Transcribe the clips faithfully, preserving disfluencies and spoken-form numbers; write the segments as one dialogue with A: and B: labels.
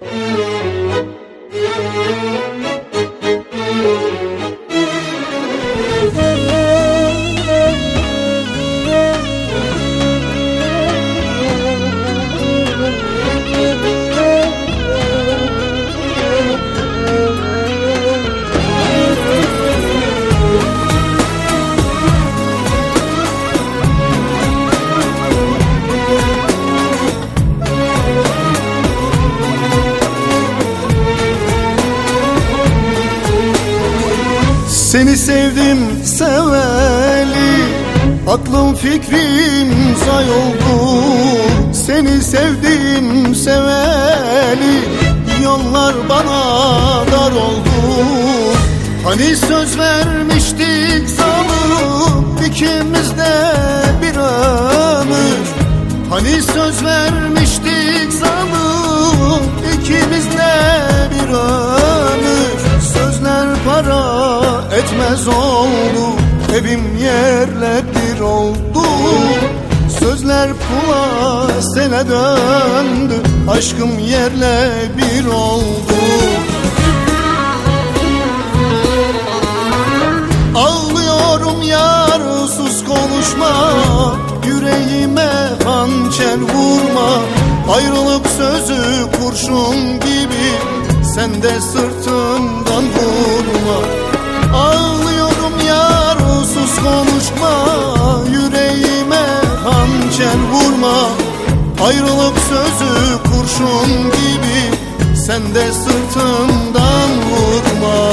A: Seni sevdim seveli, aklım fikrim say oldu. Seni sevdim seveli, yollar bana dar oldu. Hani söz vermiştik sanıp ikimiz de bir ömür. Hani söz vermiştik sanıp ikimiz de bir ömür. Sözler para etmez oldu, evim yerle bir oldu. Sözler pula sele döndü, aşkım yerle bir oldu. Ağlıyorum yar, sus konuşma, yüreğime hançer vurma. Ayrılık sözü kurşun gibi, sen de sırtımdan vurma. Ağlıyorum yar, sus konuşma, yüreğime hançer vurma. Ayrılık sözü kurşun gibi, sen de sırtımdan vurma.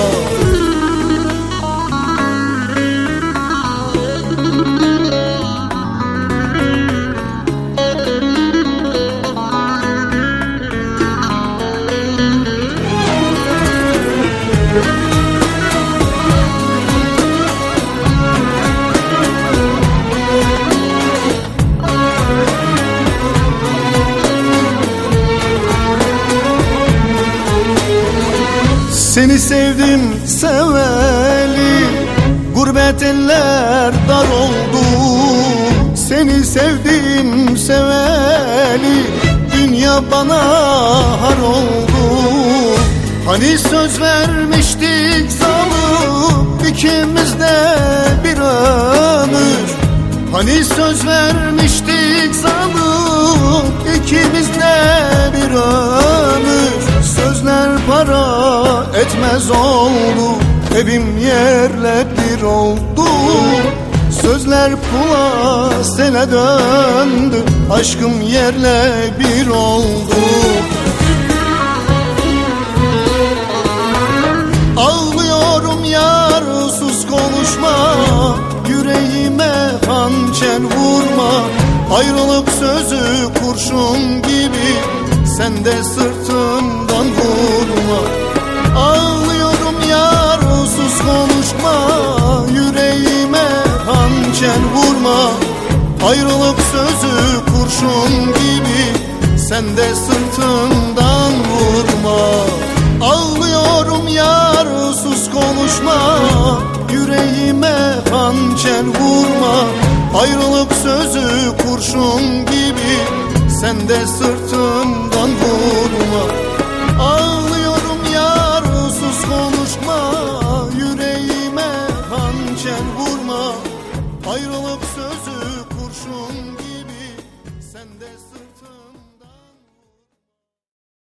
A: Seni sevdim seveli, gurbet eller dar oldu. Seni sevdim seveli, dünya bana har oldu. Hani söz vermiştik sanıp ikimiz de bir ömür. Hani söz vermiştik sanıp ikimiz de bir ömür. Sözler para etmez oldu, evim yerle bir oldu. Sözler pula sele döndü, aşkım yerle bir oldu. Ağlıyorum yar, sus konuşma, yüreğime hançer vurma. Ayrılık sözü kurşun gibi, sen de sırtımdan vurma. Ağlıyorum yar, sus konuşma, yüreğime hançer vurma. Ayrılık sözü kurşun gibi, sen de sırtımdan vurma. Ağlıyorum yar, sus konuşma, yüreğime hançer vurma. Ayrılık sözü kurşun gibi, sen de sırtımdan vurma.